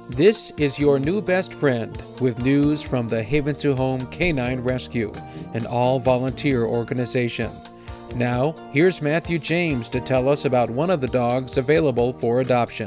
This is your new best friend with news from the Haven to Home Canine Rescue, an all-volunteer organization. Now, here's Matthew James to tell us about one of the dogs available for adoption.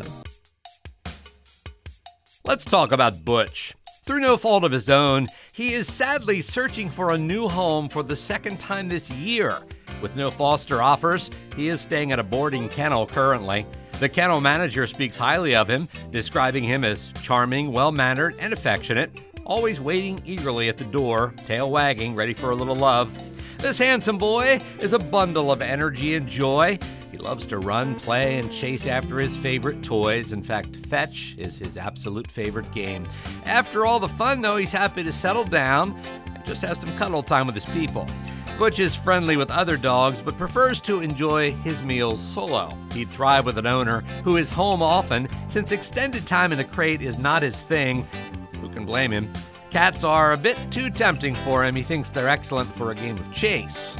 Let's talk about Butch. Through no fault of his own, he is sadly searching for a new home for the second time this year. With no foster offers, he is staying at a boarding kennel currently. The kennel manager speaks highly of him, describing him as charming, well-mannered, and affectionate, always waiting eagerly at the door, tail wagging, ready for a little love. This handsome boy is a bundle of energy and joy. He loves to run, play, and chase after his favorite toys. In fact, fetch is his absolute favorite game. After all the fun, though, he's happy to settle down and just have some cuddle time with his people. Butch is friendly with other dogs, but prefers to enjoy his meals solo. He'd thrive with an owner who is home often, since extended time in a crate is not his thing. Who can blame him? Cats are a bit too tempting for him. He thinks they're excellent for a game of chase.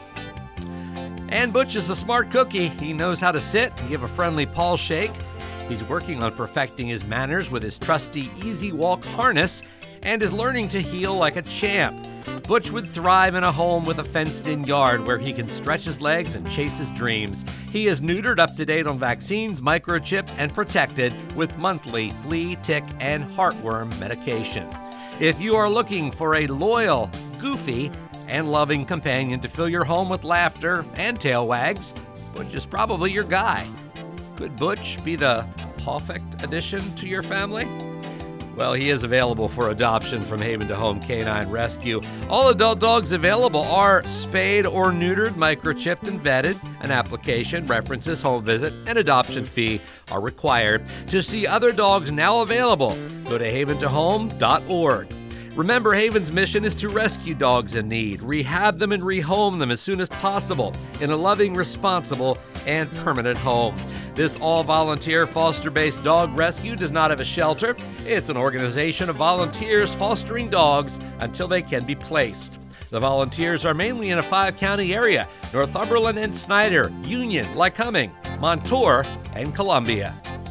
And Butch is a smart cookie. He knows how to sit and give a friendly paw shake. He's working on perfecting his manners with his trusty Easy Walk harness and is learning to heel like a champ. Butch would thrive in a home with a fenced-in yard where he can stretch his legs and chase his dreams. He is neutered, up-to-date on vaccines, microchipped, and protected with monthly flea, tick, and heartworm medication. If you are looking for a loyal, goofy, and loving companion to fill your home with laughter and tail wags, Butch is probably your guy. Could Butch be the perfect addition to your family? Well, he is available for adoption from Haven to Home Canine Rescue. All adult dogs available are spayed or neutered, microchipped, and vetted. An application, references, home visit, and adoption fee are required. To see other dogs now available, go to haventohome.org. Remember, Haven's mission is to rescue dogs in need, rehab them and rehome them as soon as possible in a loving, responsible, and permanent home. This all-volunteer foster-based dog rescue does not have a shelter. It's an organization of volunteers fostering dogs until they can be placed. The volunteers are mainly in a 5-county area: Northumberland and Snyder, Union, Lycoming, Montour, and Columbia.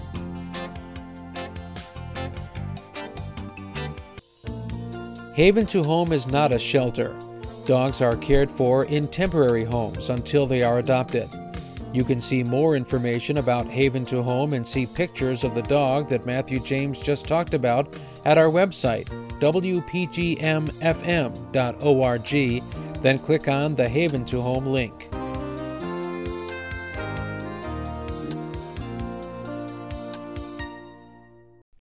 Haven to Home is not a shelter. Dogs are cared for in temporary homes until they are adopted. You can see more information about Haven to Home and see pictures of the dog that Matthew James just talked about at our website, wpgmfm.org, then click on the Haven to Home link.